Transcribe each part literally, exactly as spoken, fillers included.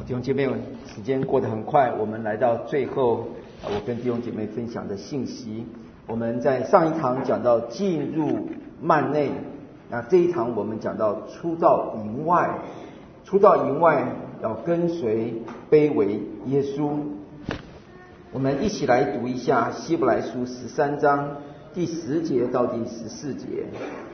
弟兄姐妹们，时间过得很快，我们来到最后，我跟弟兄姐妹分享的信息。我们在上一堂讲到进入幔内，那这一堂我们讲到出到营外，出到营外要跟随卑微耶稣。我们一起来读一下希伯来书十三章第十节到第十四节。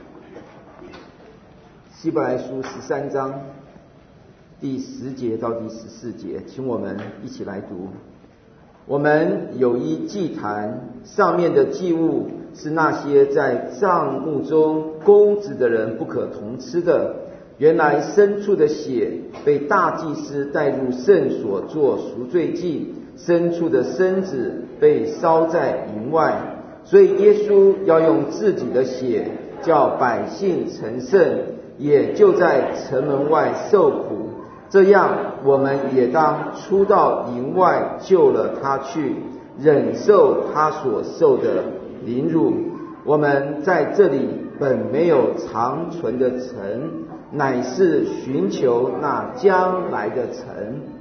希伯来书十三章第十节到第十四节，请我们一起来读。我们有一祭坛，上面的祭物是那些在帐幕中供职的人不可同吃的。原来牲畜的血被大祭司带入圣所做赎罪祭，牲畜的身子被烧在营外，所以耶稣要用自己的血叫百姓成圣，也就在城门外受苦。这样我们也当出到营外，救了他去，忍受他所受的凌辱。我们在这里本没有长存的城，乃是寻求那将来的城。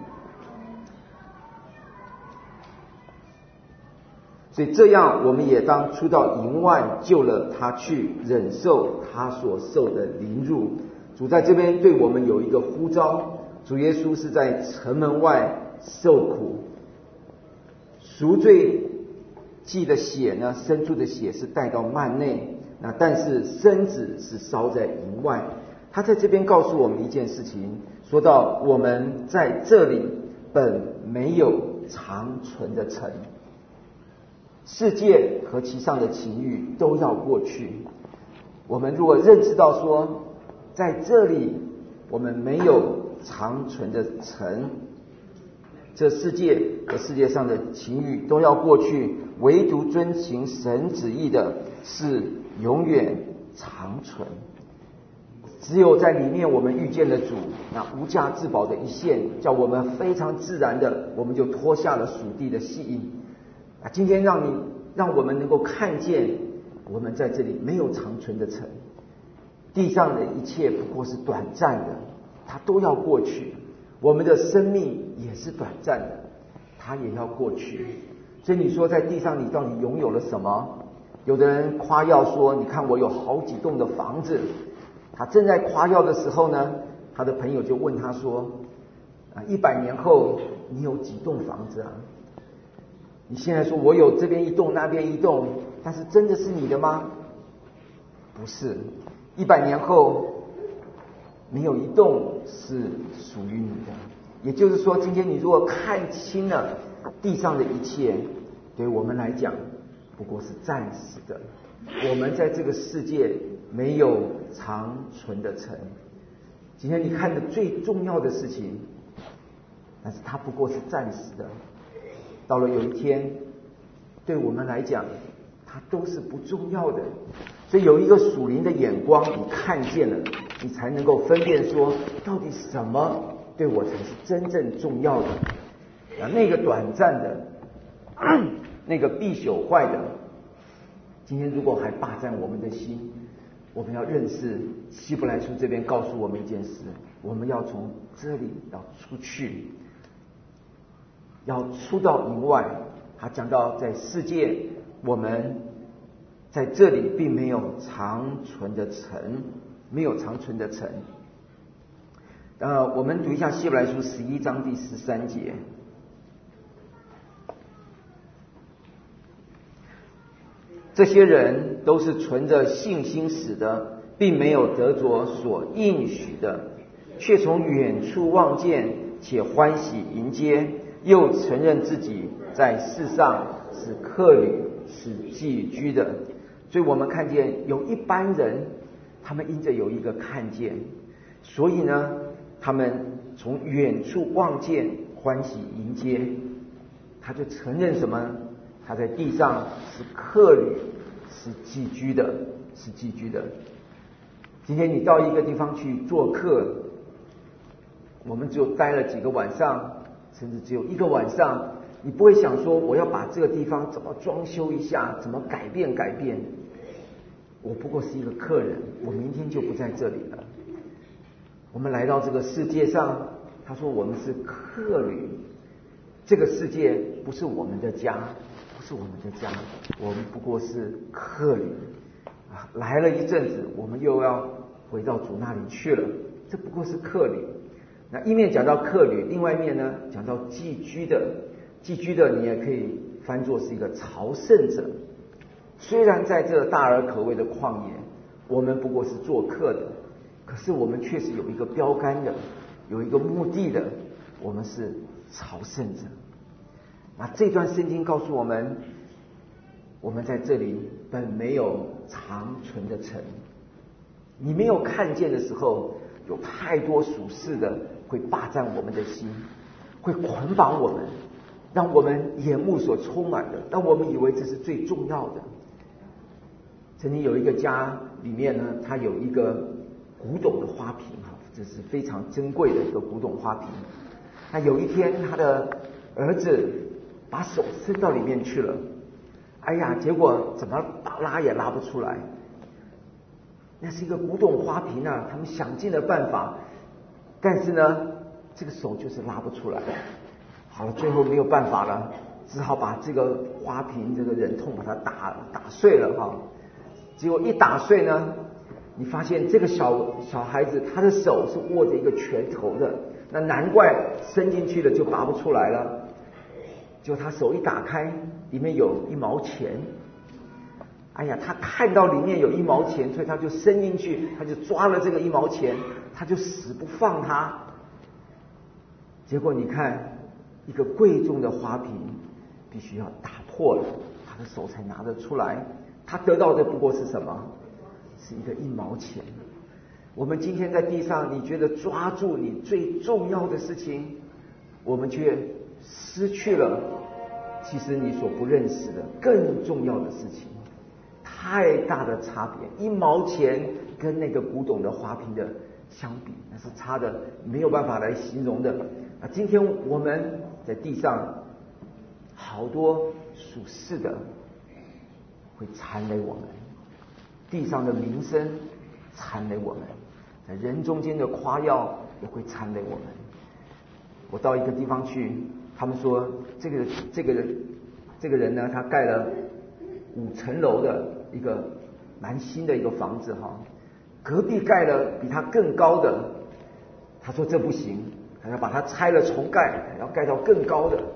所以这样我们也当出到营外，救了他去，忍受他所受的凌辱。主在这边对我们有一个呼召，主耶稣是在城门外受苦，赎罪祭的血呢，牲畜的血是带到幔内，那但是身子是烧在营外。他在这边告诉我们一件事情，说到我们在这里本没有长存的城，世界和其上的情欲都要过去。我们如果认知到说，在这里我们没有长存的城，这世界和世界上的情欲都要过去，唯独遵行神旨意的是永远长存。只有在里面我们遇见了主，那无价至宝的一线，叫我们非常自然的，我们就脱下了属地的细印。啊，今天让你让我们能够看见，我们在这里没有长存的城，地上的一切不过是短暂的，它都要过去。我们的生命也是短暂的，它也要过去。所以你说在地上你到底拥有了什么？有的人夸耀说，你看我有好几栋的房子。他正在夸耀的时候呢，他的朋友就问他说，啊，一百年后你有几栋房子啊？你现在说我有这边一栋那边一栋，但是真的是你的吗？不是，一百年后没有一栋是属于你的。也就是说，今天你如果看清了地上的一切，对我们来讲不过是暂时的。我们在这个世界没有长存的城。今天你看的最重要的事情，但是它不过是暂时的。到了有一天，对我们来讲它都是不重要的。所以有一个属灵的眼光，你看见了，你才能够分辨说，到底什么对我才是真正重要的。啊，那个短暂的，那个必朽坏的，今天如果还霸占我们的心，我们要认识希伯来书这边告诉我们一件事，我们要从这里要出去，要出到营外。他讲到在世界，我们在这里并没有长存的城，没有长存的城。呃，我们读一下希伯来书十一章第十三节。这些人都是存着信心死的，并没有得着所应许的，却从远处望见，且欢喜迎接，又承认自己在世上是客旅，是寄居的。所以我们看见有一班人，他们因着有一个看见，所以呢，他们从远处望见，欢喜迎接，他就承认什么？他在地上是客旅，是寄居的，是寄居的。今天你到一个地方去做客，我们只有待了几个晚上，甚至只有一个晚上，你不会想说我要把这个地方怎么装修一下，怎么改变改变。我不过是一个客人，我明天就不在这里了。我们来到这个世界上， 他说我们是客旅，这个世界不是我们的家，不是我们的家，我们不过是客旅啊，来了一阵子，我们又要回到主那里去了，这不过是客旅。那一面讲到客旅，另外一面呢讲到寄居的，寄居的你也可以翻作是一个朝圣者。虽然在这大而可畏的旷野，我们不过是做客的，可是我们却是有一个标杆的，有一个目的的，我们是朝圣者。那这段圣经告诉我们，我们在这里本没有长存的城。你没有看见的时候，有太多属世的会霸占我们的心，会捆绑我们，让我们眼目所充满的，让我们以为这是最重要的。曾经有一个家里面呢，它有一个古董的花瓶，这是非常珍贵的一个古董花瓶。那有一天他的儿子把手伸到里面去了，哎呀，结果怎么拉也拉不出来。那是一个古董花瓶啊，他们想尽了办法，但是呢这个手就是拉不出来。好了，最后没有办法了，只好把这个花瓶这个忍痛把它打打碎了哈。结果一打碎呢，你发现这个小小孩子他的手是握着一个拳头的，那难怪伸进去了就拔不出来了。结果他手一打开，里面有一毛钱。哎呀，他看到里面有一毛钱，所以他就伸进去，他就抓了这个一毛钱，他就死不放它。结果你看，一个贵重的花瓶必须要打破了，他的手才拿得出来。他得到的不过是什么？是一个一毛钱。我们今天在地上，你觉得抓住你最重要的事情，我们却失去了其实你所不认识的更重要的事情。太大的差别，一毛钱跟那个古董的花瓶的相比，那是差的没有办法来形容的。啊，今天我们在地上好多属世的会缠累我们，地上的名声缠累我们，在人中间的夸耀也会缠累我们。我到一个地方去，他们说这个这个人这个人呢，他盖了五层楼的一个蛮新的一个房子哈，隔壁盖了比他更高的，他说这不行，还要把它拆了重盖，要盖到更高的。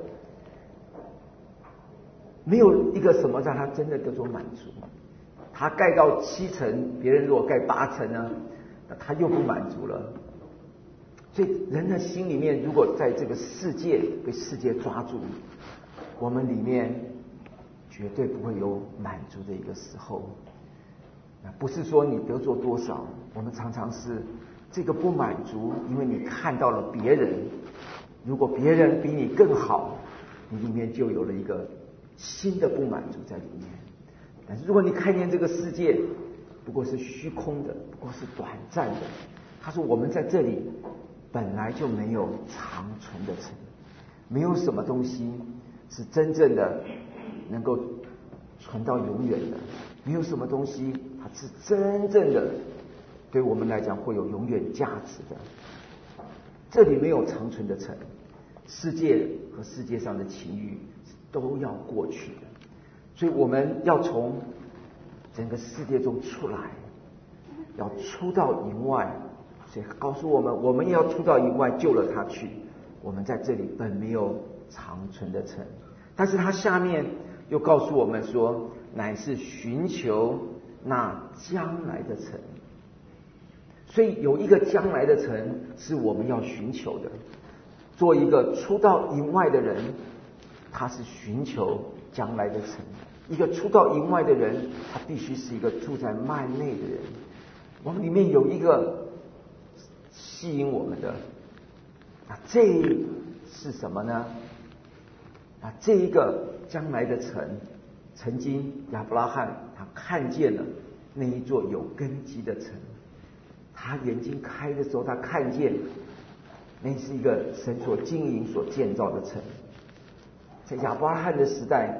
没有一个什么让他真的得到满足。他盖到七层，别人如果盖八层呢，那他又不满足了。所以人的心里面，如果在这个世界被世界抓住，我们里面绝对不会有满足的一个时候。那不是说你得着多少，我们常常是这个不满足，因为你看到了别人，如果别人比你更好，你里面就有了一个新的不满足在里面。但是如果你看见这个世界不过是虚空的，不过是短暂的，他说我们在这里本来就没有长存的城，没有什么东西是真正的能够存到永远的，没有什么东西它是真正的对我们来讲会有永远价值的。这里没有长存的城，世界和世界上的情欲都要过去的，所以我们要从整个世界中出来，要出到营外。所以告诉我们，我们要出到营外救了他去。我们在这里本没有长存的城，但是他下面又告诉我们说，乃是寻求那将来的城。所以有一个将来的城是我们要寻求的。做一个出到营外的人，他是寻求将来的城。一个出到营外的人，他必须是一个住在幔内的人。我们里面有一个吸引我们的，啊，这是什么呢？啊，这一个将来的城，曾经亚伯拉罕他看见了那一座有根基的城，他眼睛开的时候，他看见那是一个神所经营、所建造的城。在亚伯拉罕的时代，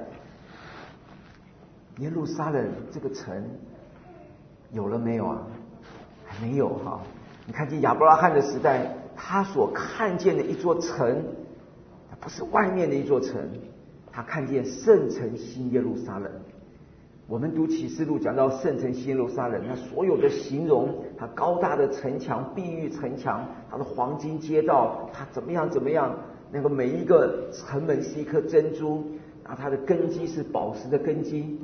耶路撒冷这个城有了没有啊？还没有哈。你看见亚伯拉罕的时代， 他所看见的一座城，不是外面的一座城，他看见圣城新耶路撒冷。我们读启示录讲到圣城新耶路撒冷，那所有的形容，它高大的城墙、碧玉城墙，它的黄金街道，它怎么样怎么样，那个每一个城门是一颗珍珠，然后它的根基是宝石的根基。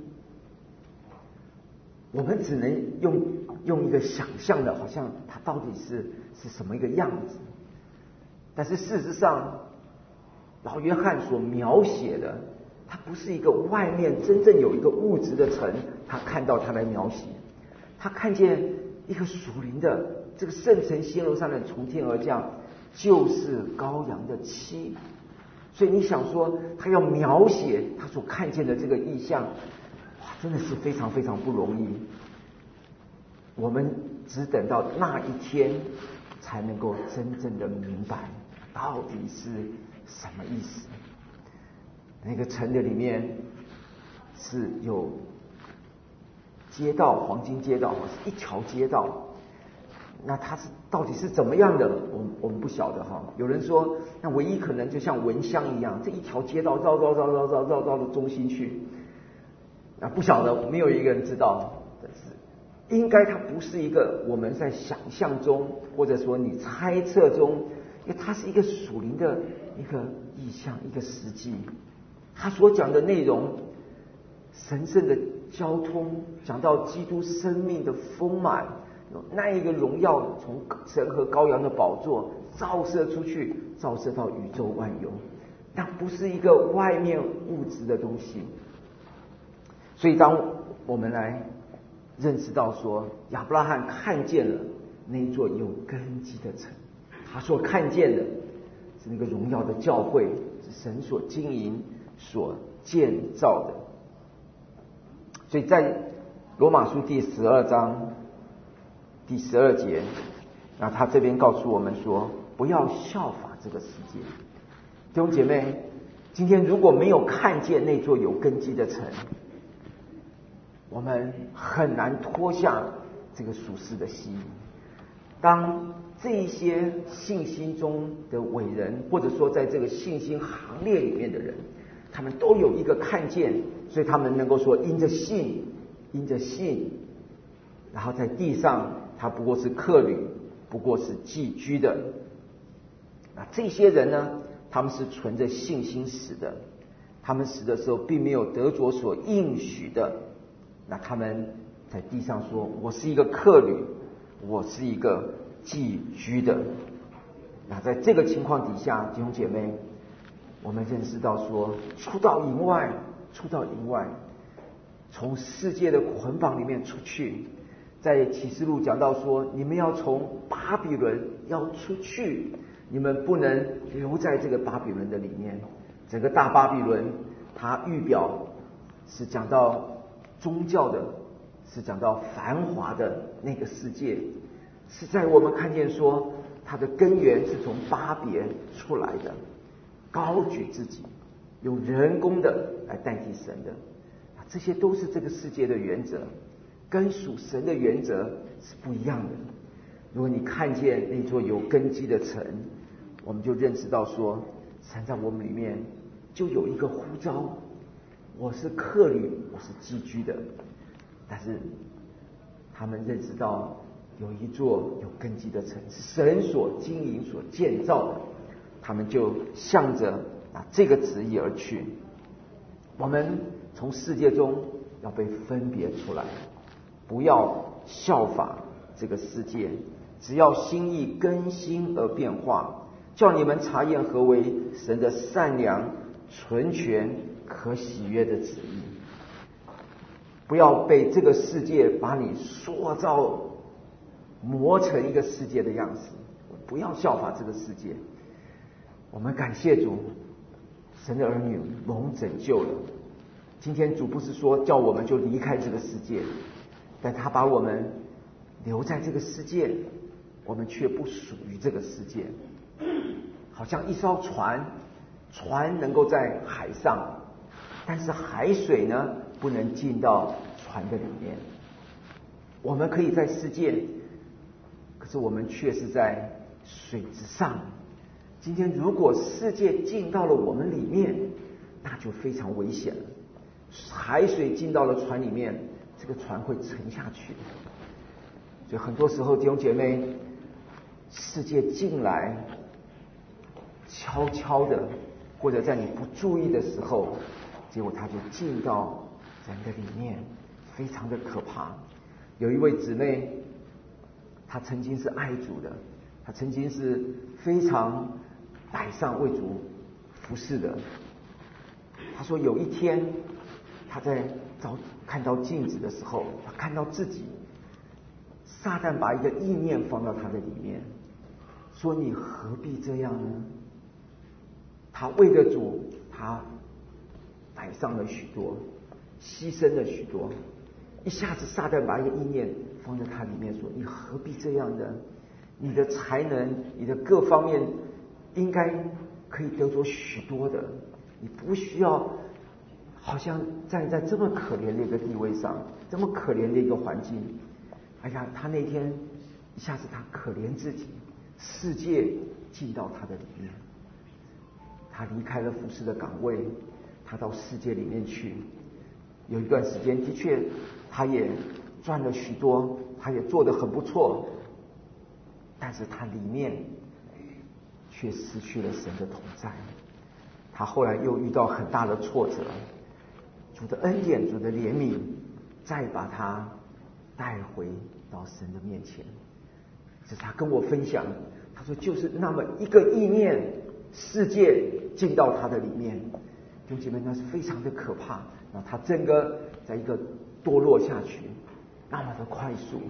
我们只能用用一个想象的，好像它到底是是什么一个样子。但是事实上，老约翰所描写的，它不是一个外面真正有一个物质的城，他看到他来描写，他看见一个属灵的这个圣城新耶路撒冷从天而降，就是羔羊的妻。所以你想说，他要描写他所看见的这个意象，哇，真的是非常非常不容易。我们只等到那一天，才能够真正的明白到底是什么意思。那个城的里面是有街道，黄金街道是一条街道，那它是到底是怎么样的，我们我们不晓得哈。有人说，那唯一可能就像蚊香一样，这一条街道绕绕绕绕绕绕绕到中心去，那不晓得，没有一个人知道。但是应该它不是一个我们在想象中，或者说你猜测中，因为它是一个属灵的一个意象，一个实际。他所讲的内容，神圣的交通，讲到基督生命的丰满，那一个荣耀从神和羔羊的宝座照射出去，照射到宇宙万有，那不是一个外面物质的东西。所以当我们来认识到说，亚伯拉罕看见了那一座有根基的城，他所看见的是那个荣耀的教会，是神所经营所建造的。所以在罗马书第十二章第十二节，那他这边告诉我们说，不要效法这个世界。弟兄姐妹，今天如果没有看见那座有根基的城，我们很难脱下这个属世的吸引。当这一些信心中的伟人，或者说在这个信心行列里面的人，他们都有一个看见，所以他们能够说因着信，因着信，然后在地上他不过是客旅，不过是寄居的。那这些人呢，他们是存着信心死的，他们死的时候并没有得着所应许的，那他们在地上说，我是一个客旅，我是一个寄居的。那在这个情况底下，弟兄姐妹，我们认识到说，出到营外，出到营外，从世界的捆绑里面出去。在启示录讲到说，你们要从巴比伦要出去，你们不能留在这个巴比伦的里面。整个大巴比伦，它预表是讲到宗教的，是讲到繁华的那个世界，是在我们看见说，它的根源是从巴别出来的。高举自己，用人工的来代替神的，这些都是这个世界的原则，跟属神的原则是不一样的。如果你看见那座有根基的城，我们就认识到说，神在我们里面就有一个呼召，我是客旅，我是寄居的。但是他们认识到有一座有根基的城，是神所经营所建造的，他们就向着啊这个旨意而去。我们从世界中要被分别出来，不要效法这个世界，只要心意更新而变化，叫你们察验何为神的善良、纯全、可喜悦的旨意。不要被这个世界把你塑造磨成一个世界的样子，不要效法这个世界。我们感谢主，神的儿女蒙拯救了。今天主不是说叫我们就离开这个世界，但他把我们留在这个世界，我们却不属于这个世界。好像一艘船，船能够在海上，但是海水呢不能进到船的里面。我们可以在世界，可是我们却是在水之上。今天如果世界进到了我们里面，那就非常危险了。海水进到了船里面，这个船会沉下去。所以很多时候弟兄姐妹，世界进来悄悄的，或者在你不注意的时候，结果它就进到人的里面，非常的可怕。有一位姊妹，她曾经是爱主的，她曾经是非常摆上为主服侍的。她说有一天她在照看到镜子的时候，她看到自己，撒旦把一个意念放到她的里面，说你何必这样呢？她为了主，她摆上了许多，牺牲了许多。一下子撒旦把一个意念放在她里面，说你何必这样呢？你的才能，你的各方面应该可以得着许多的，你不需要好像站在这么可怜的一个地位上，这么可怜的一个环境。哎呀，他那天一下子他可怜自己，世界进到他的里面，他离开了服侍的岗位，他到世界里面去。有一段时间的确他也赚了许多，他也做得很不错，但是他里面却失去了神的同在。他后来又遇到很大的挫折，主的恩典，主的怜悯，再把他带回到神的面前。这是他跟我分享，他说就是那么一个意念，世界进到他的里面，弟兄姐妹，那是非常的可怕。那他整个在一个堕落下去，那么的快速。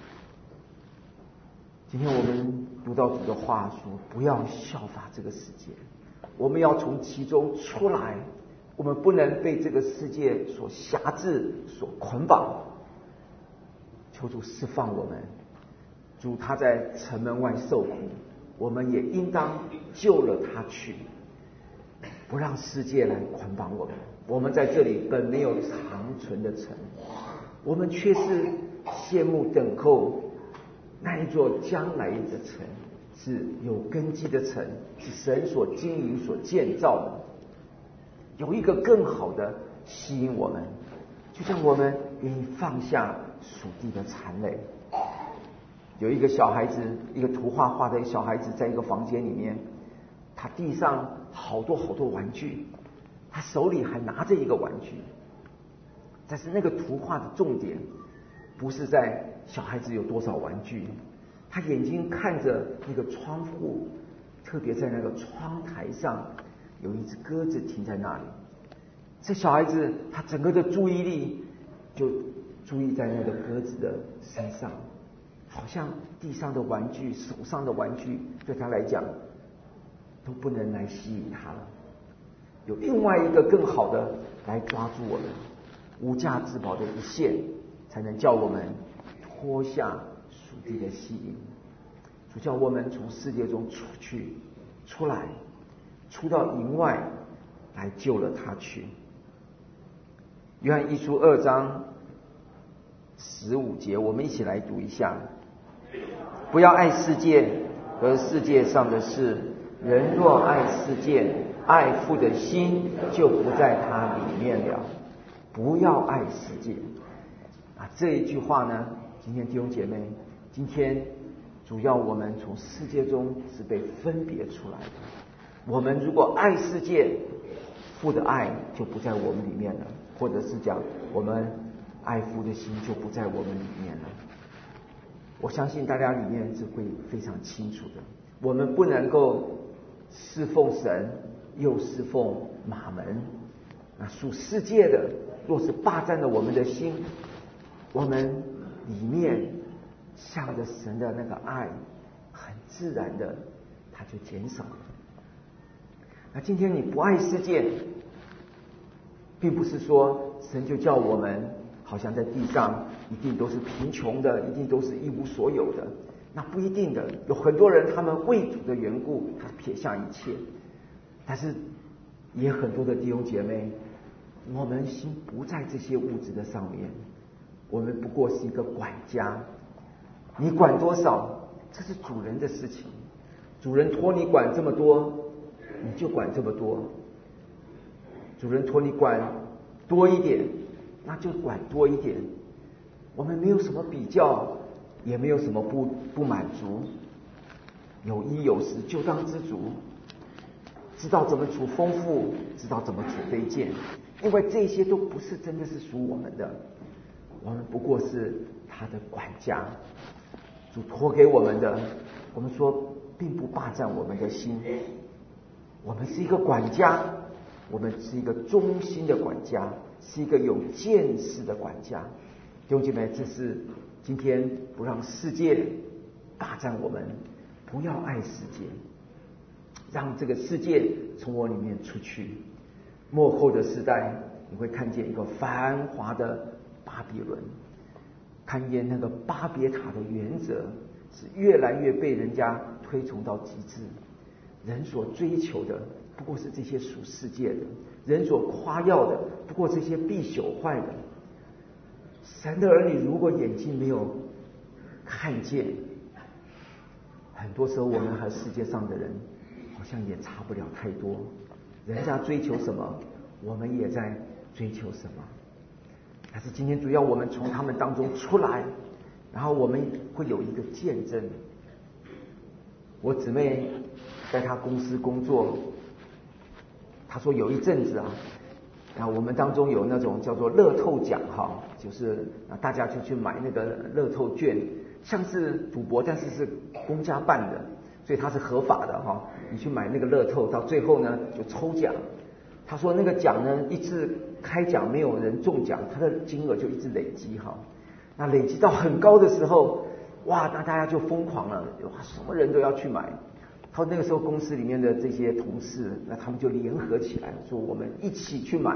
今天我们读到主的话说，不要效法这个世界，我们要从其中出来，我们不能被这个世界所辖制、所捆绑。求主释放我们。主他在城门外受苦，我们也应当救了他去，不让世界来捆绑我们。我们在这里本没有长存的城，我们却是羡慕等候那一座将来的城，是有根基的城，是神所经营所建造的，有一个更好的吸引我们，就像我们愿意放下属地的缠累。有一个小孩子，一个图画画的一个小孩子，在一个房间里面，他地上好多好多玩具，他手里还拿着一个玩具。但是那个图画的重点不是在小孩子有多少玩具，他眼睛看着那个窗户，特别在那个窗台上有一只鸽子停在那里。这小孩子他整个的注意力就注意在那个鸽子的身上，好像地上的玩具、手上的玩具对他来讲都不能来吸引他了。有另外一个更好的来抓住我们，无价之宝的一线，才能叫我们脱下属地的吸引。主叫我们从世界中出去，出来，出到营外来救了他去。约翰一书二章十五节，我们一起来读一下。不要爱世界和世界上的事，人若爱世界，爱父的心就不在他里面了。不要爱世界啊！这一句话呢，今天弟兄姐妹，今天主要我们从世界中是被分别出来的。我们如果爱世界，父的爱就不在我们里面了，或者是讲我们爱父的心就不在我们里面了。我相信大家里面是会非常清楚的。我们不能够侍奉神又侍奉马门啊，属世界的若是霸占了我们的心，我们里面向着神的那个爱很自然的它就减少了。那今天你不爱世界，并不是说神就叫我们好像在地上一定都是贫穷的，一定都是一无所有的，那不一定的。有很多人他们为主的缘故，他撇下一切，但是也很多的弟兄姐妹，我们心不在这些物质的上面，我们不过是一个管家，你管多少，这是主人的事情。 主人托你管这么多，你就管这么多。主人托你管多一点，那就管多一点。我们没有什么比较，也没有什么不不满足，有衣有食就当知足，知道怎么处丰富，知道怎么处卑贱，因为这些都不是真的是属我们的，我们不过是他的管家。主托给我们的，我们说并不霸占我们的心，我们是一个管家，我们是一个忠心的管家，是一个有见识的管家。弟兄姐妹，这是今天不让世界霸占我们，不要爱世界，让这个世界从我里面出去。末后的时代，你会看见一个繁华的巴比伦，看见那个巴别塔的原则是越来越被人家推崇到极致。人所追求的不过是这些属世界的，人所夸耀的不过这些必朽坏的。神的儿女如果眼睛没有看见，很多时候我们和世界上的人好像也差不了太多。人家追求什么，我们也在追求什么。但是今天主要我们从他们当中出来，然后我们会有一个见证。我姊妹在她公司工作，她说有一阵子啊，啊我们当中有那种叫做乐透奖哈，就是啊大家就去买那个乐透券，像是赌博，但是是公家办的，所以它是合法的哈。你去买那个乐透，到最后呢就抽奖。他说那个奖呢，一次开奖没有人中奖，他的金额就一直累积哈。那累积到很高的时候，哇，那大家就疯狂了，哇，什么人都要去买。他说那个时候公司里面的这些同事，那他们就联合起来说，我们一起去买。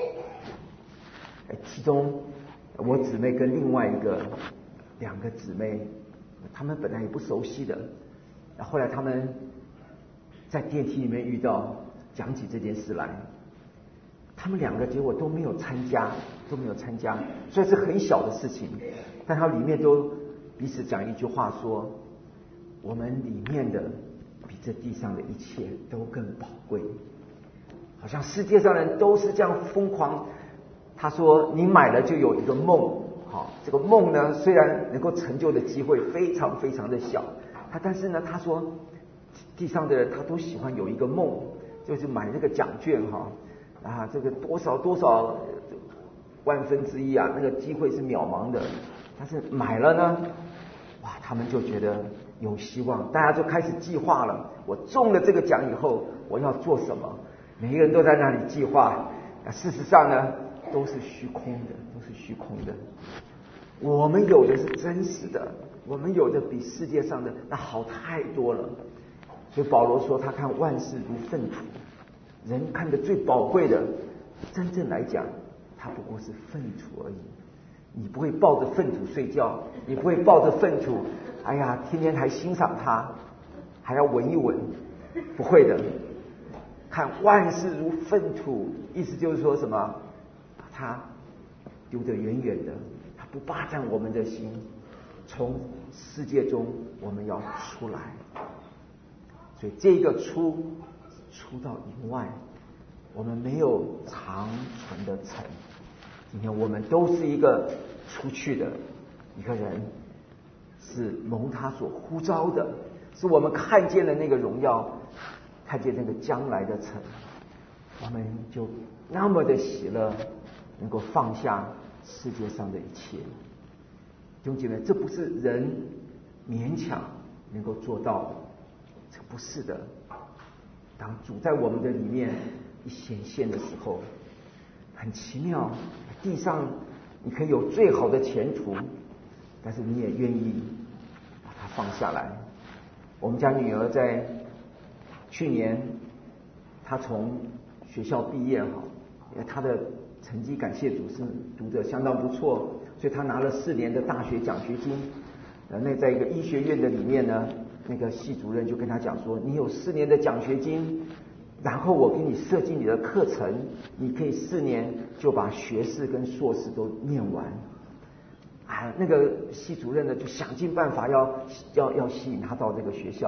其中我姊妹跟另外一个两个姊妹，他们本来也不熟悉的，后来他们在电梯里面遇到，讲起这件事来，他们两个结果都没有参加，都没有参加。虽然是很小的事情，但他里面都彼此讲一句话说：我们里面的比这地上的一切都更宝贵。好像世界上人都是这样疯狂。他说：你买了就有一个梦，好，这个梦呢，虽然能够成就的机会非常非常的小，他但是呢，他说地上的人他都喜欢有一个梦。就是买那个奖券哈，啊，这个多少多少万分之一啊，那个机会是渺茫的。但是买了呢，哇，他们就觉得有希望，大家就开始计划了。我中了这个奖以后，我要做什么？每个人都在那里计划。啊，事实上呢，都是虚空的，都是虚空的。我们有的是真实的，我们有的比世界上的那好太多了。所以保罗说他看万事如粪土，人看的最宝贵的，真正来讲它不过是粪土而已。你不会抱着粪土睡觉，你不会抱着粪土哎呀天天还欣赏它，还要闻一闻，不会的。看万事如粪土，意思就是说什么，把它丢得远远的，它不霸占我们的心，从世界中我们要出来。所以这个出出到营外，我们没有长存的城。今天我们都是一个出去的一个人，是蒙他所呼召的，是我们看见了那个荣耀，看见那个将来的城，我们就那么的喜乐，能够放下世界上的一切。弟兄姐妹，这不是人勉强能够做到的。这不是的，当主在我们的里面一显现的时候，很奇妙。地上你可以有最好的前途，但是你也愿意把它放下来。我们家女儿在去年，她从学校毕业哈，因为她的成绩感谢主是读得相当不错，所以她拿了四年的大学奖学金。呃，那在一个医学院的里面呢。那个系主任就跟他讲说，你有四年的奖学金，然后我给你设计你的课程，你可以四年就把学士跟硕士都念完。啊，那个系主任呢就想尽办法要要要吸引他到这个学校，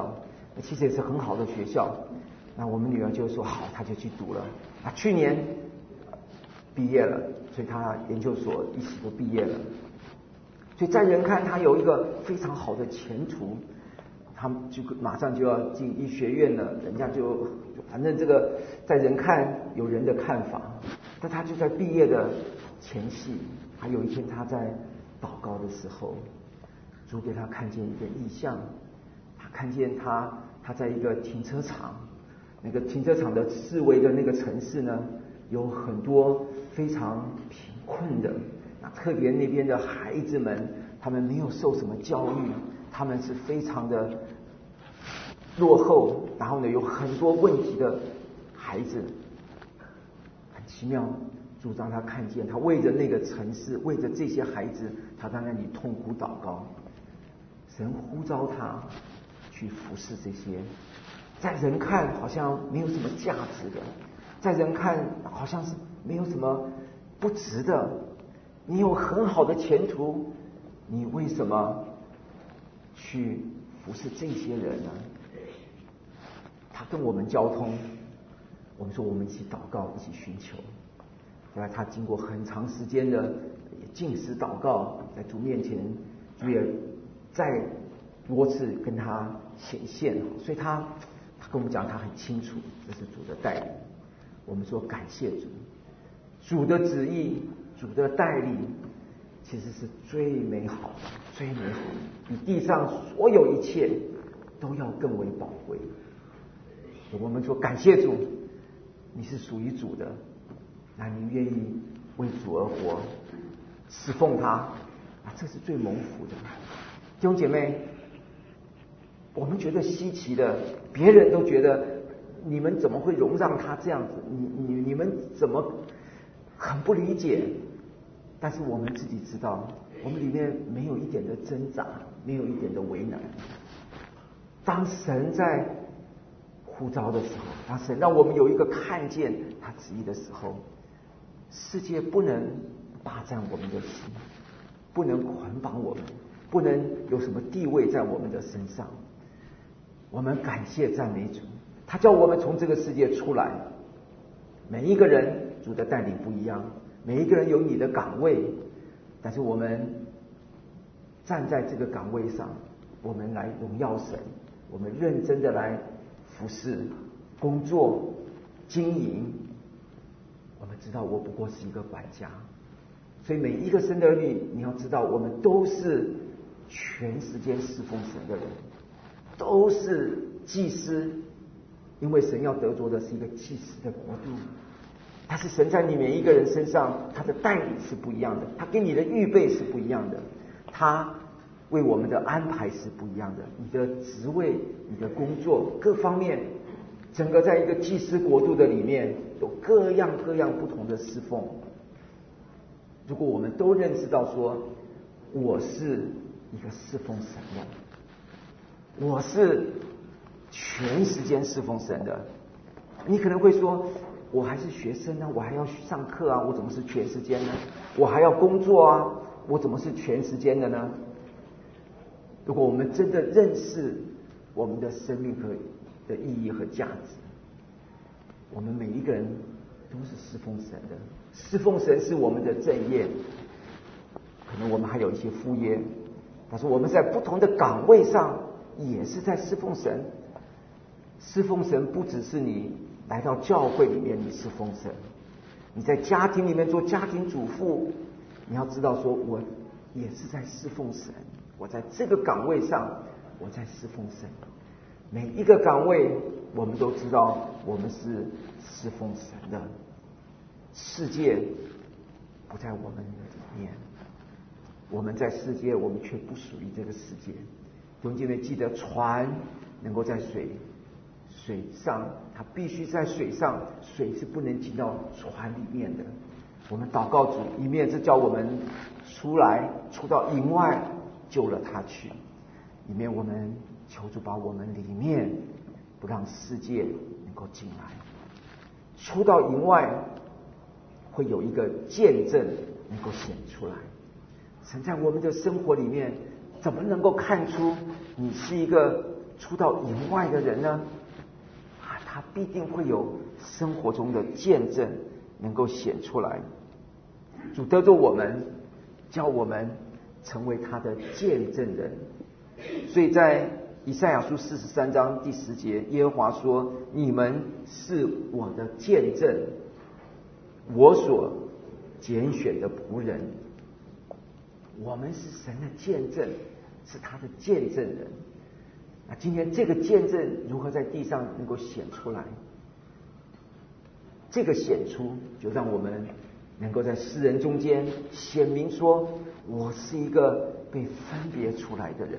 其实也是很好的学校。那我们女儿就说好，她就去读了。啊，去年毕业了，所以她研究所一起都毕业了。所以在人看她有一个非常好的前途，他们就马上就要进医学院了，人家就反正这个在人看有人的看法。但她就在毕业的前夕，还有一天她在祷告的时候，主给她看见一个异象，她看见她她在一个停车场，那个停车场的四围的那个城市呢，有很多非常贫困的，那特别那边的孩子们，他们没有受什么教育，他们是非常的落后，然后呢有很多问题的孩子。很奇妙，主让他看见，他为着那个城市，为着这些孩子，他在那里痛苦祷告。神呼召他去服侍这些在人看好像没有什么价值的，在人看好像是没有什么不值的，你有很好的前途，你为什么去服侍这些人呢？他跟我们交通，我们说我们一起祷告，一起寻求。后来他经过很长时间的禁食祷告，在主面前，主也再多次跟他显现，所以他他跟我们讲，他很清楚这是主的带领。我们说感谢主，主的旨意，主的带领，其实是最美好的，最美好的，比地上所有一切都要更为宝贵。我们说感谢主，你是属于主的，那你愿意为主而活，侍奉他，啊，这是最蒙福的。弟兄姐妹，我们觉得稀奇的，别人都觉得你们怎么会容让他这样子？你你你们怎么很不理解？但是我们自己知道，我们里面没有一点的挣扎，没有一点的为难。当神在呼召的时候，当神让我们有一个看见他旨意的时候，世界不能霸占我们的心，不能捆绑我们，不能有什么地位在我们的身上。我们感谢赞美主，他叫我们从这个世界出来。每一个人主的带领不一样，每一个人有你的岗位，但是我们站在这个岗位上，我们来荣耀神，我们认真的来服侍、工作、经营。我们知道我不过是一个管家，所以每一个生的儿女，你要知道我们都是全时间侍奉神的人，都是祭司，因为神要得着的是一个祭司的国度。但是神在你每一个人身上，他的带领是不一样的，他给你的预备是不一样的，他为我们的安排是不一样的。你的职位、你的工作各方面，整个在一个祭司国度的里面，有各样各样不同的侍奉。如果我们都认识到说，我是一个侍奉神的，我是全时间侍奉神的，你可能会说，我还是学生呢，我还要上课啊，我怎么是全时间呢？我还要工作啊，我怎么是全时间的呢？如果我们真的认识我们的生命和的意义和价值，我们每一个人都是侍奉神的。侍奉神是我们的正业，可能我们还有一些副业，但是我们在不同的岗位上也是在侍奉神。侍奉神不只是你来到教会里面你侍奉神，你在家庭里面做家庭主妇，你要知道说，我也是在侍奉神，我在这个岗位上我在侍奉神。每一个岗位我们都知道我们是侍奉神的，世界不在我们里面，我们在世界，我们却不属于这个世界。弟兄姐妹，记得船能够在水水上，它必须在水上，水是不能进到船里面的。我们祷告主，一面是叫我们出来，出到营外，救了他去；一面我们求主把我们里面不让世界能够进来。出到营外，会有一个见证能够显出来。神在我们的生活里面，怎么能够看出你是一个出到营外的人呢，啊，他必定会有生活中的见证能够显出来。主得着我们，叫我们成为他的见证人。所以在以赛亚书四十三章第十节，耶和华说：你们是我的见证，我所拣选的仆人。我们是神的见证，是他的见证人。那今天这个见证如何在地上能够显出来？这个显出，就让我们能够在世人中间显明说，我是一个被分别出来的人。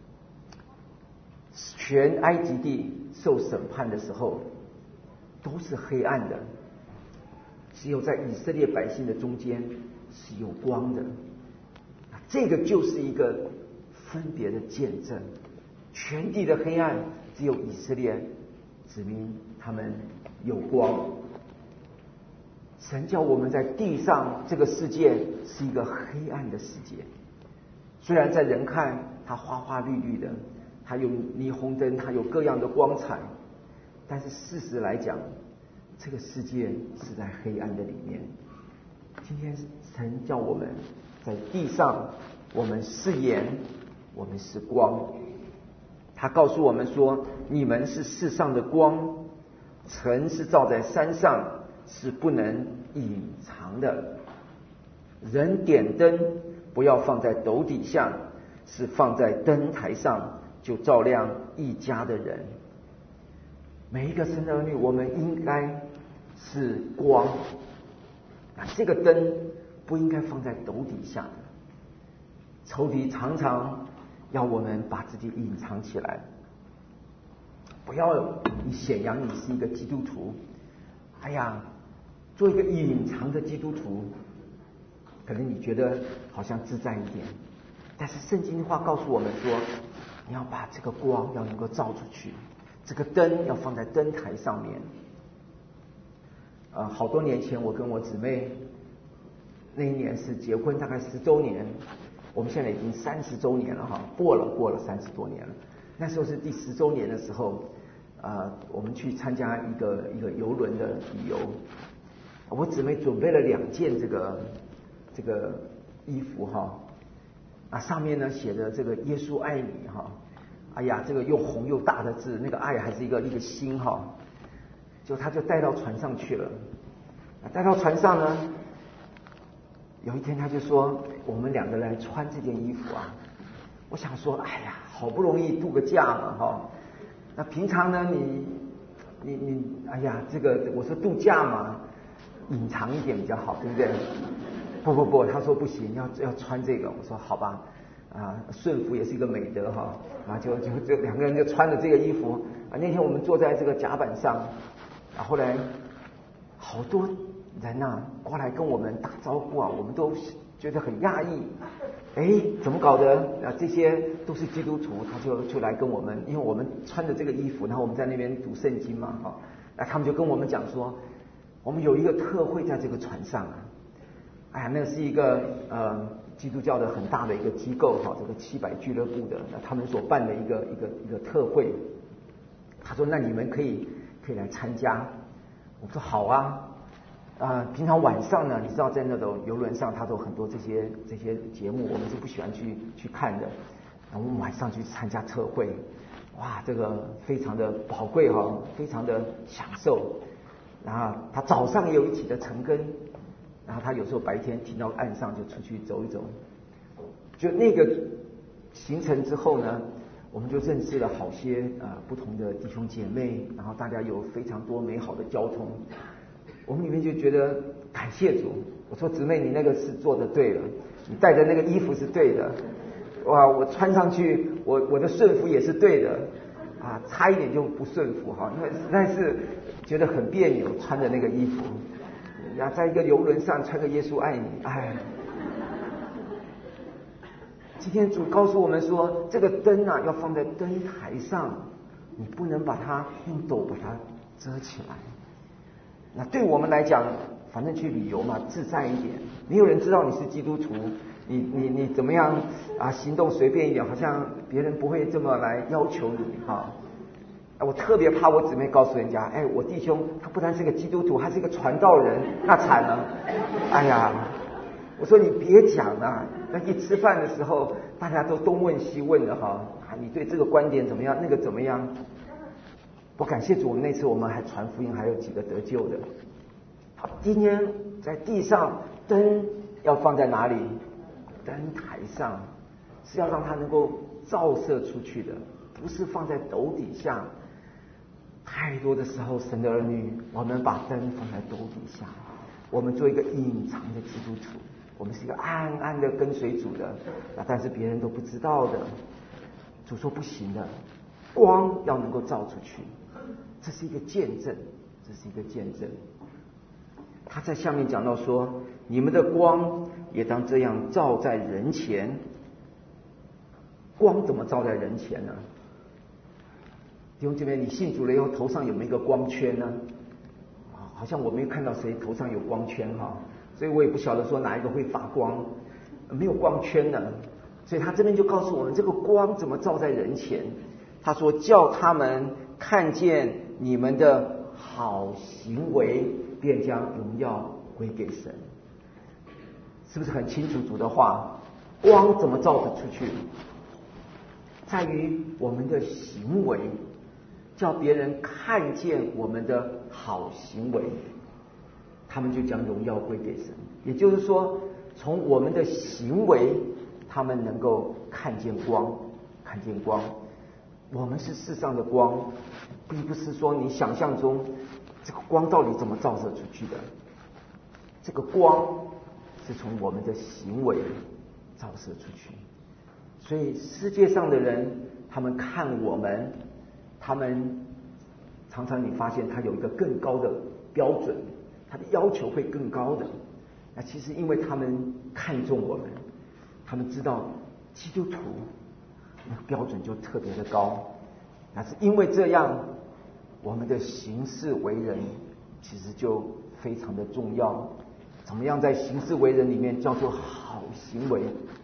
全埃及地受审判的时候都是黑暗的，只有在以色列百姓的中间是有光的。这个就是一个分别的见证，全地的黑暗只有以色列子民他们有光。神叫我们在地上这个世界是一个黑暗的世界，虽然在人看它花花绿绿的，它有霓虹灯，它有各样的光彩，但是事实来讲，这个世界是在黑暗的里面。今天神叫我们在地上，我们是盐，我们是光。他告诉我们说，你们是世上的光，城是照在山上，是不能隐藏的。人点灯不要放在斗底下，是放在灯台上，就照亮一家的人。每一个神的儿女，我们应该是光。这个灯不应该放在斗底下的。仇敌常常要我们把自己隐藏起来，不要你显扬你是一个基督徒。哎呀，做一个隐藏的基督徒，可能你觉得好像自在一点，但是圣经的话告诉我们说，你要把这个光要能够照出去，这个灯要放在灯台上面。呃，好多年前我跟我姊妹那一年是结婚大概十周年，我们现在已经三十周年了哈，过了过了三十多年了。那时候是第十周年的时候，呃，我们去参加一个一个邮轮的旅游，我姊妹准备了两件这个这个衣服哈，啊上面呢写着这个耶稣爱你哈，哎呀这个又红又大的字，那个爱还是一个一个心哈。就他就带到船上去了，带到船上呢，有一天他就说，我们两个人来穿这件衣服啊。我想说，哎呀，好不容易度个假嘛哈，那平常呢你你你，哎呀这个我说度假嘛，隐藏一点比较好，对不对？不不不，他说不行，要要穿这个。我说好吧，啊顺服也是一个美德哈，啊就就就两个人就穿了这个衣服啊。那天我们坐在这个甲板上。啊，后来好多人呐、啊、过来跟我们打招呼啊，我们都觉得很讶异。哎，怎么搞的？啊，这些都是基督徒，他就就来跟我们，因为我们穿着这个衣服，然后我们在那边读圣经嘛，哈、哦，那他们就跟我们讲说，我们有一个特会在这个船上啊。哎呀，那是一个呃基督教的很大的一个机构哈、哦，这个七百俱乐部的，那他们所办的一个一个一个特会。他说，那你们可以。可以来参加。我说好啊，啊、呃，平常晚上呢，你知道在那种游轮上，它都有很多这些这些节目，我们是不喜欢去去看的。然后我们晚上去参加特会，哇，这个非常的宝贵哈、哦，非常的享受。然后他早上也有一起的晨更，然后他有时候白天停到岸上就出去走一走。就那个行程之后呢，我们就认识了好些呃不同的弟兄姐妹，然后大家有非常多美好的交通。我们里面就觉得感谢主。我说姊妹，你那个是做的对了，你带的那个衣服是对的。哇，我穿上去，我我的顺服也是对的啊，差一点就不顺服哈，因为实在是觉得很别扭，穿的那个衣服，然后在一个游轮上穿个耶稣爱你，哎。今天主告诉我们说，这个灯啊要放在灯台上，你不能把它用斗把它遮起来。那对我们来讲，反正去旅游嘛，自在一点，没有人知道你是基督徒，你你你怎么样啊？行动随便一点，好像别人不会这么来要求你哈。 我特别怕我姊妹告诉人家，哎，我弟兄他不但是个基督徒，还是一个传道人，那惨了。哎呀，我说你别讲了，那一吃饭的时候，大家都东问西问的哈，啊，你对这个观点怎么样，那个怎么样？我感谢主，我们那次我们还传福音，还有几个得救的。好，今天在地上灯要放在哪里？灯台上，是要让它能够照射出去的，不是放在斗底下。太多的时候，神的儿女，我们把灯放在斗底下，我们做一个隐藏的基督徒，我们是一个暗暗的跟随主的，啊，但是别人都不知道的。主说不行的，光要能够照出去，这是一个见证，这是一个见证。他在下面讲到说，你们的光也当这样照在人前。光怎么照在人前呢？弟兄姐妹，你信主了以后，头上有没有一个光圈呢？好像我没有看到谁头上有光圈哈，所以我也不晓得说哪一个会发光，没有光圈呢。所以他这边就告诉我们，这个光怎么照在人前。他说，叫他们看见你们的好行为，便将荣耀归给神。是不是很清楚主的话？光怎么照得出去？在于我们的行为，叫别人看见我们的好行为，他们就将荣耀归给神。也就是说，从我们的行为，他们能够看见光，看见光。我们是世上的光，并不是说你想象中这个光到底怎么照射出去的。这个光是从我们的行为照射出去。所以世界上的人，他们看我们，他们常常你发现他有一个更高的标准，他的要求会更高的。那其实因为他们看重我们，他们知道基督徒那个标准就特别的高。那是因为这样，我们的行事为人其实就非常的重要。怎么样在行事为人里面叫做好行为？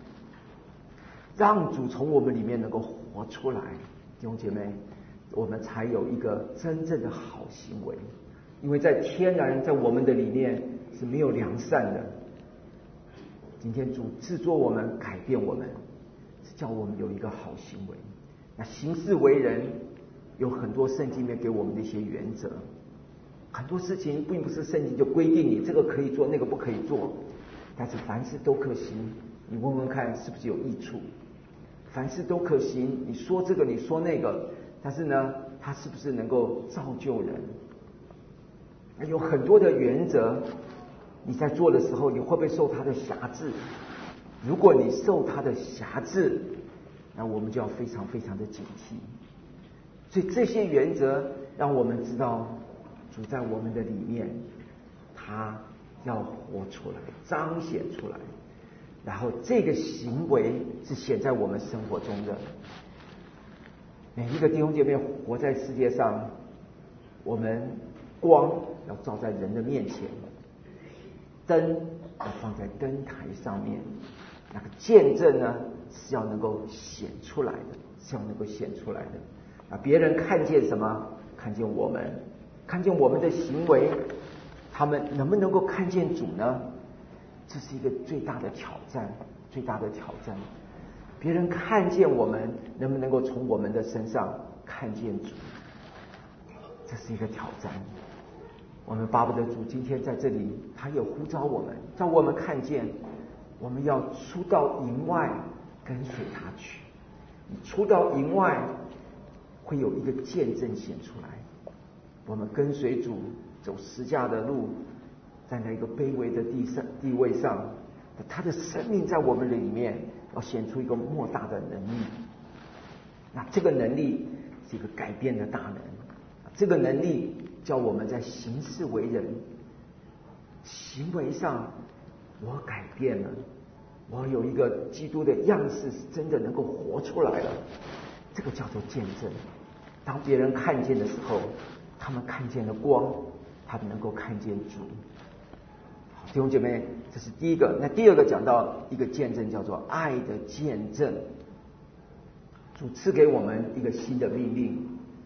让主从我们里面能够活出来，弟兄姐妹，我们才有一个真正的好行为。因为在天然在我们的里面是没有良善的。今天主制作我们，改变我们，是叫我们有一个好行为。那行事为人有很多圣经里面给我们的一些原则，很多事情并不是圣经就规定你这个可以做，那个不可以做，但是凡事都可行。你问问看是不是有益处？凡事都可行，你说这个你说那个，但是呢，它是不是能够造就人？有很多的原则，你在做的时候，你会不会受它的辖制？如果你受它的辖制，那我们就要非常非常的警惕。所以这些原则让我们知道，主在我们的里面，他要活出来，彰显出来。然后这个行为是显在我们生活中的。每一个弟兄姐妹活在世界上，我们光要照在人的面前，灯要放在灯台上面，那个见证呢是要能够显出来的，是要能够显出来的。啊，别人看见什么？看见我们，看见我们的行为，他们能不能够看见主呢？这是一个最大的挑战，最大的挑战。别人看见我们，能不能够从我们的身上看见主？这是一个挑战。我们巴不得主今天在这里，他有呼召我们，叫我们看见，我们要出到营外跟随他去。你出到营外，会有一个见证显出来。我们跟随主走十架的路，站在一个卑微的地上地位上，他的生命在我们的里面要显出一个莫大的能力。那这个能力是一个改变的大能，这个能力叫我们在行事为人，行为上我改变了，我有一个基督的样式是真的能够活出来了，这个叫做见证。当别人看见的时候，他们看见了光，他们能够看见主。弟兄姐妹，这是第一个。那第二个讲到一个见证，叫做爱的见证。主赐给我们一个新的命令，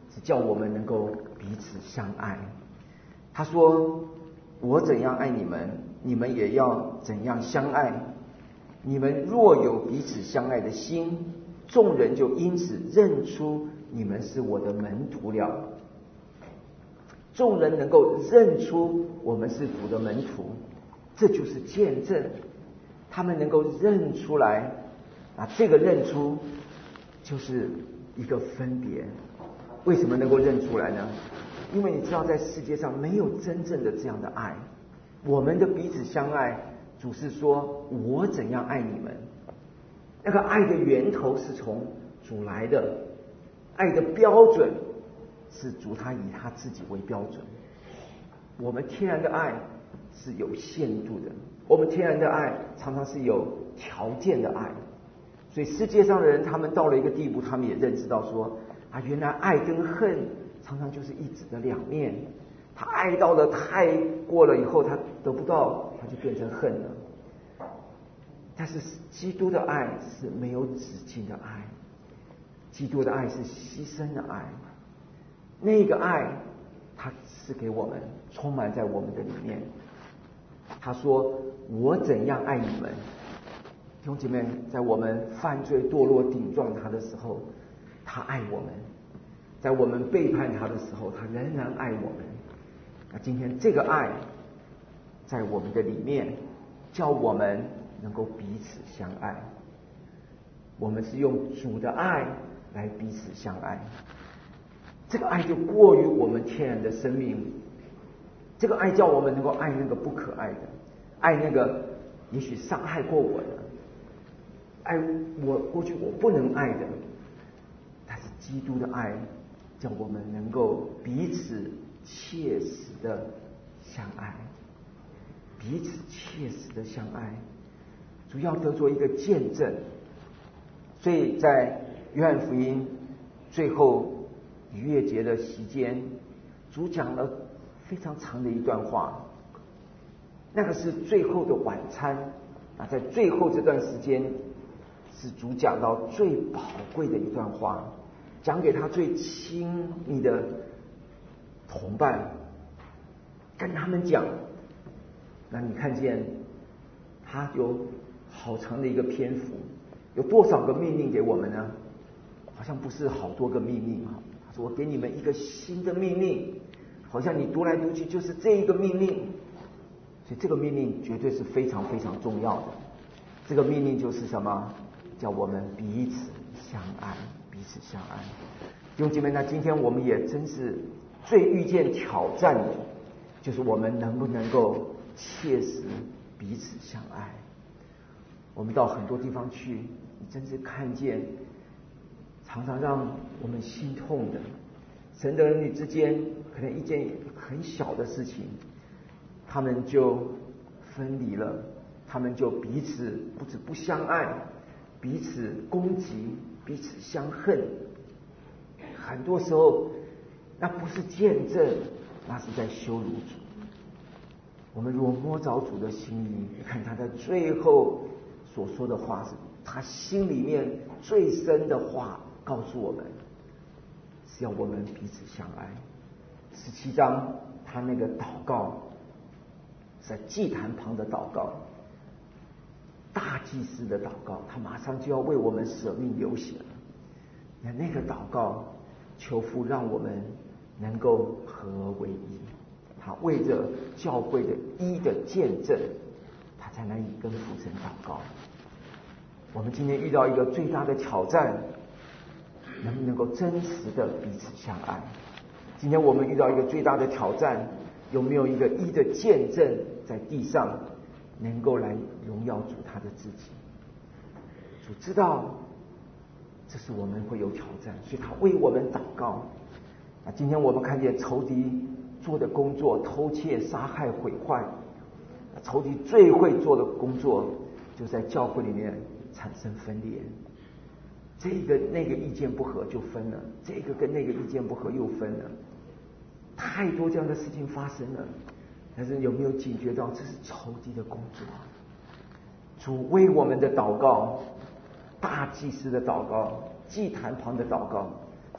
是叫我们能够彼此相爱。他说：我怎样爱你们，你们也要怎样相爱。你们若有彼此相爱的心，众人就因此认出你们是我的门徒了。众人能够认出我们是主的门徒，这就是见证。他们能够认出来啊，这个认出就是一个分别。为什么能够认出来呢？因为你知道，在世界上没有真正的这样的爱。我们的彼此相爱，主是说我怎样爱你们，那个爱的源头是从主来的，爱的标准是主他以他自己为标准。我们天然的爱是有限度的，我们天然的爱常常是有条件的爱。所以世界上的人，他们到了一个地步，他们也认知到说啊，原来爱跟恨常常就是一纸的两面。他爱到了太过了以后，他得不到，他就变成恨了。但是基督的爱是没有止境的爱，基督的爱是牺牲的爱，那个爱他赐给我们，充满在我们的里面。他说：我怎样爱你们。弟兄姐妹，在我们犯罪堕落顶撞他的时候，他爱我们；在我们背叛他的时候，他仍然爱我们。那今天这个爱在我们的里面，叫我们能够彼此相爱。我们是用主的爱来彼此相爱，这个爱就过于我们天然的生命。这个爱叫我们能够爱那个不可爱的，爱那个也许伤害过我的，爱我过去我不能爱的。但是基督的爱叫我们能够彼此切实的相爱，彼此切实的相爱，主要得做一个见证。所以在约翰福音最后逾越节的期间，主讲了非常长的一段话，那个是最后的晚餐啊，在最后这段时间是主讲到最宝贵的一段话，讲给他最亲密的同伴，跟他们讲。那你看见他有好长的一个篇幅，有多少个命令给我们呢？好像不是好多个命令啊。他说：我给你们一个新的命令，好像你读来读去就是这一个命令。所以这个命令绝对是非常非常重要的。这个命令就是什么？叫我们彼此相爱，彼此相爱。弟兄姐妹，那今天我们也真是最遇见挑战的，就是我们能不能够切实彼此相爱。我们到很多地方去，你真是看见常常让我们心痛的，神的儿女之间可能一件很小的事情，他们就分离了，他们就彼此不止不相爱，彼此攻击，彼此相恨。很多时候那不是见证，那是在羞辱主。我们如果摸着主的心意，看他在最后所说的话，是他心里面最深的话，告诉我们是要我们彼此相爱。十七章他那个祷告，在祭坛旁的祷告，大祭司的祷告，他马上就要为我们舍命流血了。那那个祷告，求父让我们能够合而为一。他为着教会的一的见证，他才能以跟父神祷告。我们今天遇到一个最大的挑战，能不能够真实的彼此相爱？今天我们遇到一个最大的挑战，有没有一个一的见证在地上，能够来荣耀主他的自己？主知道这是我们会有挑战，所以他为我们祷告。那今天我们看见仇敌做的工作，偷窃、杀害、毁坏，仇敌最会做的工作，就在教会里面产生分裂。这个那个意见不合就分了，这个跟那个意见不合又分了，太多这样的事情发生了。但是有没有警觉到这是仇敌的工作？主为我们的祷告，大祭司的祷告，祭坛旁的祷告，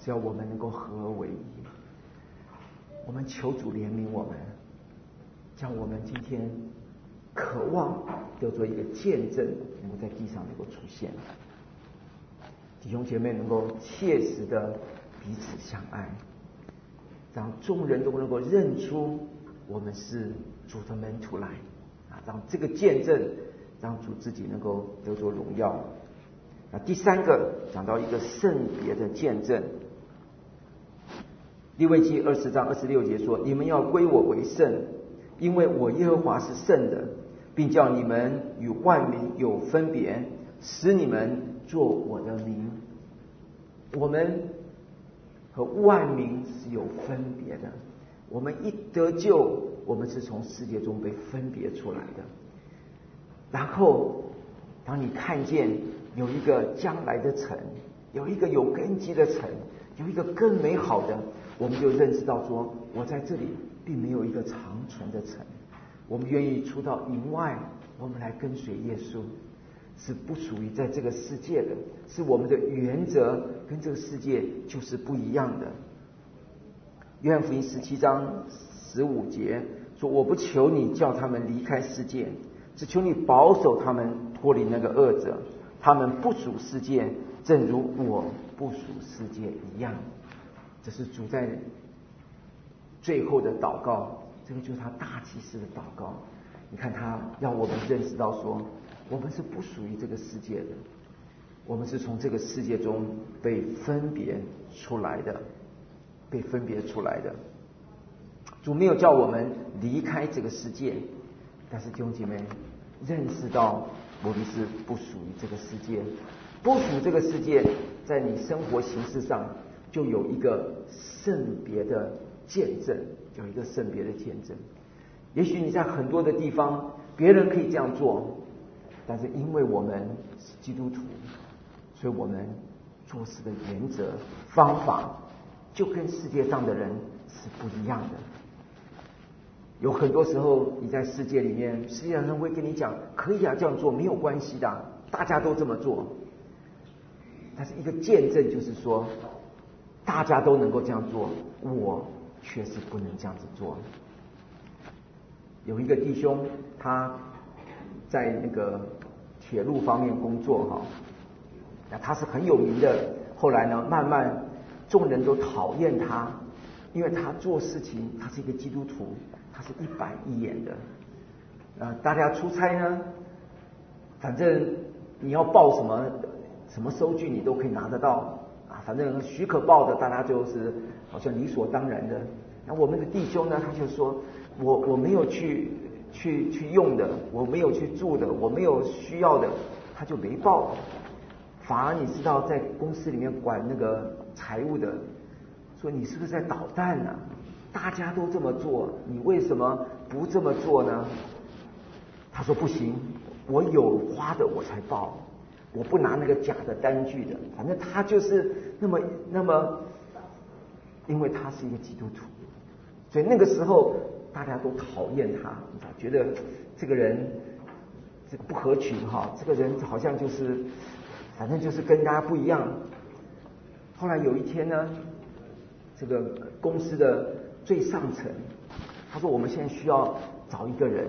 只要我们能够合而为一。我们求主怜悯我们，将我们今天渴望得做一个见证，能够在地上能够出现。弟兄姐妹能够切实的彼此相爱，让众人都能够认出我们是主的门徒来啊！让这个见证，让主自己能够得着荣耀。那第三个讲到一个圣别的见证，利未记二十章二十六节说：“你们要归我为圣，因为我耶和华是圣的，并叫你们与万民有分别，使你们做我的民。”我们和万民是有分别的。我们一得救，我们是从世界中被分别出来的。然后，当你看见有一个将来的城，有一个有根基的城，有一个更美好的，我们就认识到说，我在这里并没有一个长存的城。我们愿意出到营外，我们来跟随耶稣，是不属于在这个世界的，是我们的原则跟这个世界就是不一样的。约翰福音十七章十五节说：“我不求你叫他们离开世界，只求你保守他们脱离那个恶者。他们不属世界，正如我不属世界一样。”这是主在最后的祷告，这个就是他大祭司的祷告。你看他让我们认识到说，我们是不属于这个世界的，我们是从这个世界中被分别出来的，被分别出来的。主没有叫我们离开这个世界，但是弟兄姐妹认识到我们是不属于这个世界，不属这个世界，在你生活形式上就有一个圣别的见证，有一个圣别的见证。也许你在很多的地方，别人可以这样做，但是因为我们是基督徒，所以我们做事的原则方法就跟世界上的人是不一样的。有很多时候你在世界里面，世界上人会跟你讲，可以啊，这样做没有关系的，大家都这么做。但是一个见证就是说，大家都能够这样做，我确实不能这样子做。有一个弟兄，他在那个铁路方面工作哈，那他是很有名的。后来呢，慢慢众人都讨厌他，因为他做事情，他是一个基督徒，他是一板一眼的。呃，大家出差呢，反正你要报什么什么收据，你都可以拿得到啊。反正许可报的，大家就是好像理所当然的。那我们的弟兄呢，他就说，我我没有去去去用的，我没有去住的，我没有需要的，他就没报。反而你知道，在公司里面管那个财务的，说你是不是在捣蛋呢？大家都这么做，你为什么不这么做呢？他说不行，我有花的我才报，我不拿那个假的单据的。反正他就是那么那么，因为他是一个基督徒，所以那个时候大家都讨厌他，觉得这个人这个不合群哈，这个人好像就是反正就是跟大家不一样。后来有一天呢，这个公司的最上层他说，我们现在需要找一个人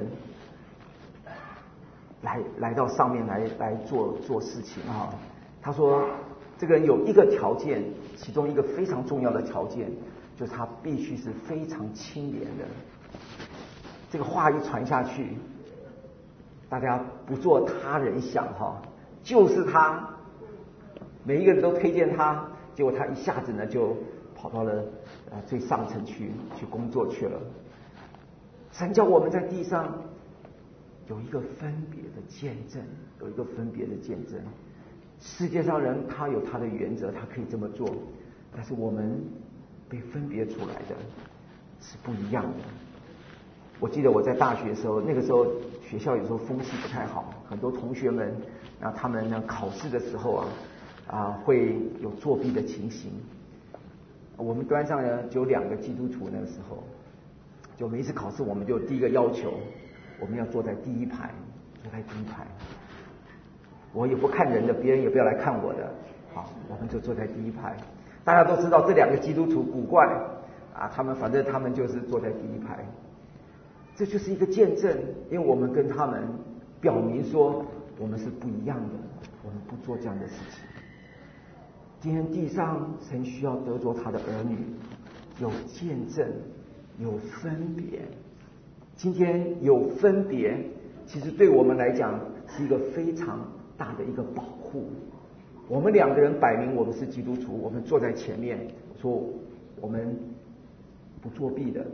来来到上面来来做做事情哈。他说这个人有一个条件，其中一个非常重要的条件，就是他必须是非常清廉的。这个话一传下去，大家不做他人想哈，就是他，每一个人都推荐他，结果他一下子呢就跑到了呃最上层去去工作去了。神叫我们在地上有一个分别的见证，有一个分别的见证。世界上人他有他的原则，他可以这么做，但是我们被分别出来的是不一样的。我记得我在大学的时候，那个时候学校有时候风气不太好，很多同学们那他们呢考试的时候啊啊会有作弊的情形。我们班上呢就有两个基督徒，那个时候就每一次考试我们就第一个要求我们要坐在第一排，坐在第一排。我也不看人的，别人也不要来看我的，好，我们就坐在第一排。 大家都知道这两个基督徒古怪啊，他们反正他们就是坐在第一排，这就是一个见证，因为我们跟他们表明说我们是不一样的，我们不做这样的事情。今天地上神需要得着他的儿女，有见证，有分别。今天有分别，其实对我们来讲是一个非常大的一个保护。我们两个人摆明我们是基督徒，我们坐在前面说我们不作弊的。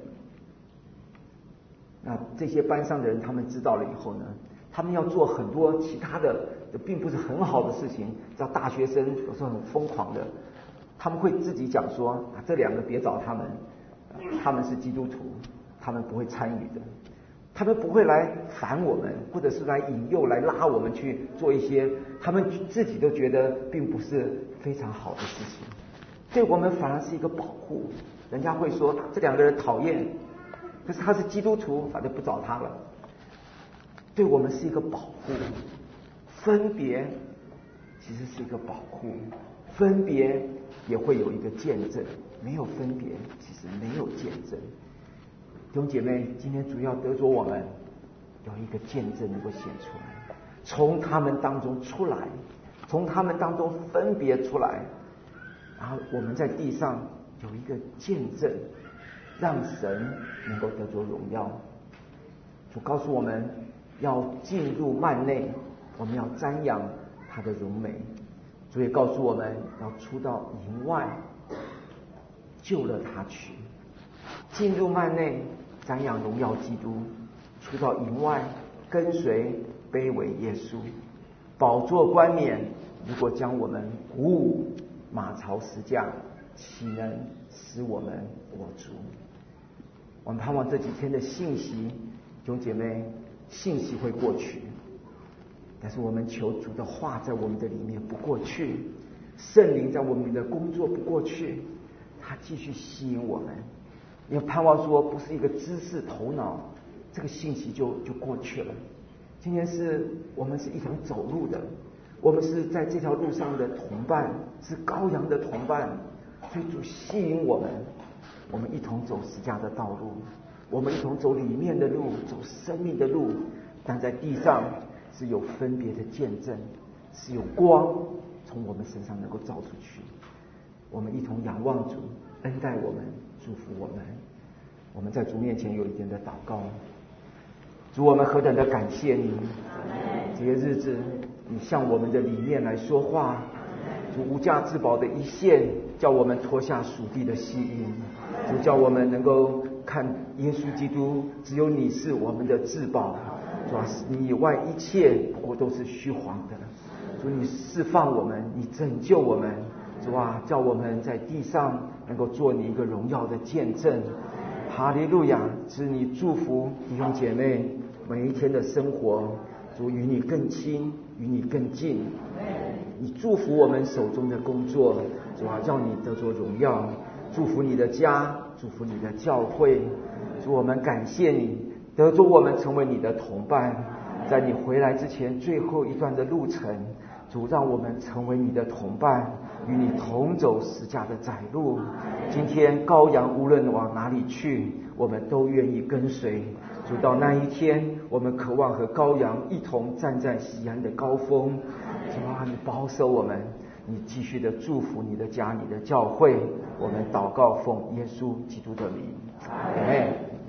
那这些班上的人他们知道了以后呢，他们要做很多其他的并不是很好的事情，知道大学生有时候很疯狂的，他们会自己讲说啊，这两个别找他们，他们是基督徒，他们不会参与的，他们不会来烦我们，或者是来引诱来拉我们去做一些他们自己都觉得并不是非常好的事情，对我们反而是一个保护。人家会说这两个人讨厌，可是他是基督徒，反正不找他了，对我们是一个保护。分别其实是一个保护，分别也会有一个见证，没有分别其实没有见证。弟兄姐妹，今天主要得着我们有一个见证能够显出来，从他们当中出来，从他们当中分别出来，然后我们在地上有一个见证，让神能够得着荣耀。主告诉我们要进入幔内，我们要瞻仰他的荣美。主也告诉我们要出到营外，救了他去。进入幔内瞻仰荣耀基督，出到营外跟随卑微耶稣。宝座冠冕如果将我们鼓舞，马槽石架岂能使我们握住？我们盼望这几天的信息，弟兄姐妹，信息会过去，但是我们求主的话在我们的里面不过去，圣灵在我们的工作不过去，他继续吸引我们。因为盼望说不是一个知识头脑，这个信息就就过去了。今天是我们是一同走路的，我们是在这条路上的同伴，是羔羊的同伴，所以主吸引我们，我们一同走十架的道路，我们一同走里面的路，走生命的路，但在地上是有分别的见证，是有光从我们身上能够照出去。我们一同仰望主，恩待我们，祝福我们。我们在主面前有一点的祷告。主，我们何等的感谢你，这些日子你向我们的里面来说话，主无价之宝的一线，叫我们脱下属地的吸引，主叫我们能够看耶稣基督，只有你是我们的至宝，主啊，你以外一切不过都是虚妄的。主，你释放我们，你拯救我们，主啊，叫我们在地上能够做你一个荣耀的见证。哈利路亚！是你祝福弟兄姐妹每一天的生活，主与你更亲，与你更近。你祝福我们手中的工作，主啊，让你得着荣耀。祝福你的家，祝福你的教会。主，我们感谢你，得着我们成为你的同伴，在你回来之前最后一段的路程，主让我们成为你的同伴，与你同走十架的窄路。今天羔羊无论往哪里去，我们都愿意跟随。主，到那一天，我们渴望和羔羊一同站在锡安的高峰。主啊，你保守我们，你继续的祝福你的家，你的教会。我们祷告奉耶稣基督的名，阿们。